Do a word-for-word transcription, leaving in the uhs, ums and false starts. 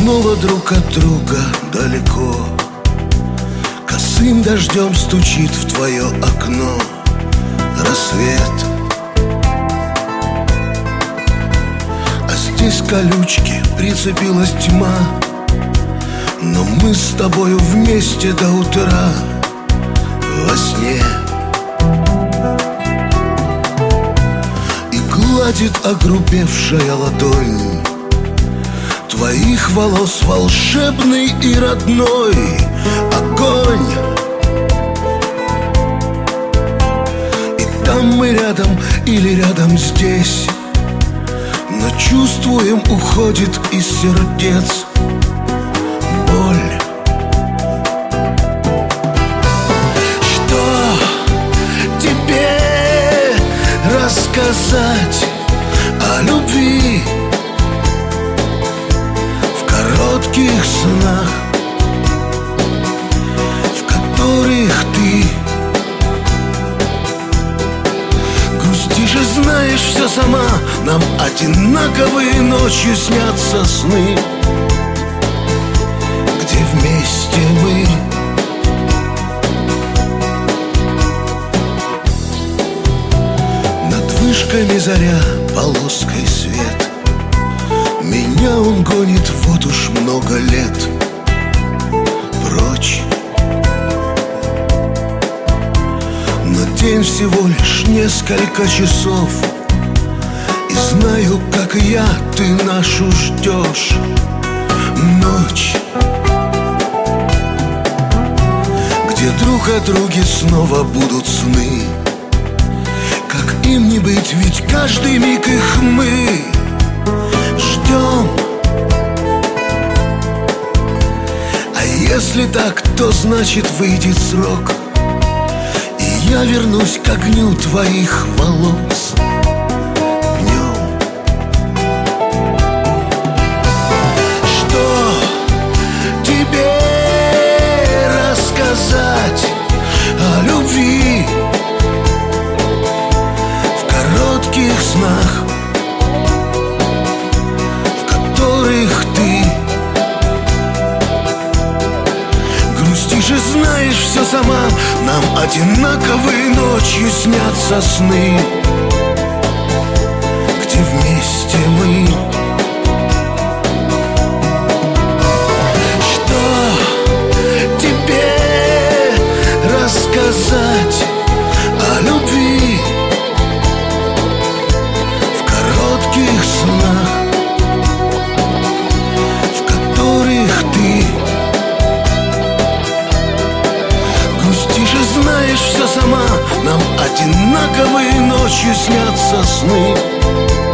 снова друг от друга далеко. Косым дождем стучит в твое окно рассвет. А здесь колючки прицепилась тьма, но мы с тобою вместе до утра во сне. И гладит огрубевшая ладонь твоих волос волшебный и родной огонь. И там мы рядом или рядом здесь, но чувствуем, уходит из сердец боль. Что тебе рассказать о любви в коротких снах, в которых ты грустишь и знаешь все сама? Нам одинаковые ночью снятся сны, где вместе мы. Над вышками заря, полоской свет. Меня он гонит вот уж много лет прочь. Но день всего лишь несколько часов, и знаю, как и я, ты нашу ждешь ночь, где друг о друге снова будут сны. Как им не быть, ведь каждый миг их мы ждем. А если так, то значит выйдет срок, и я вернусь к огню твоих волос днем. Что тебе рассказать о любви в коротких снах, в которых ты грустишь и знаешь все сама? Нам одинаковые ночью снятся сны, где вместе мы. Что тебе рассказать о любви в коротких снах, в которых ты грустишь и знаешь все сама? Нам одинаковые ночью снятся сны,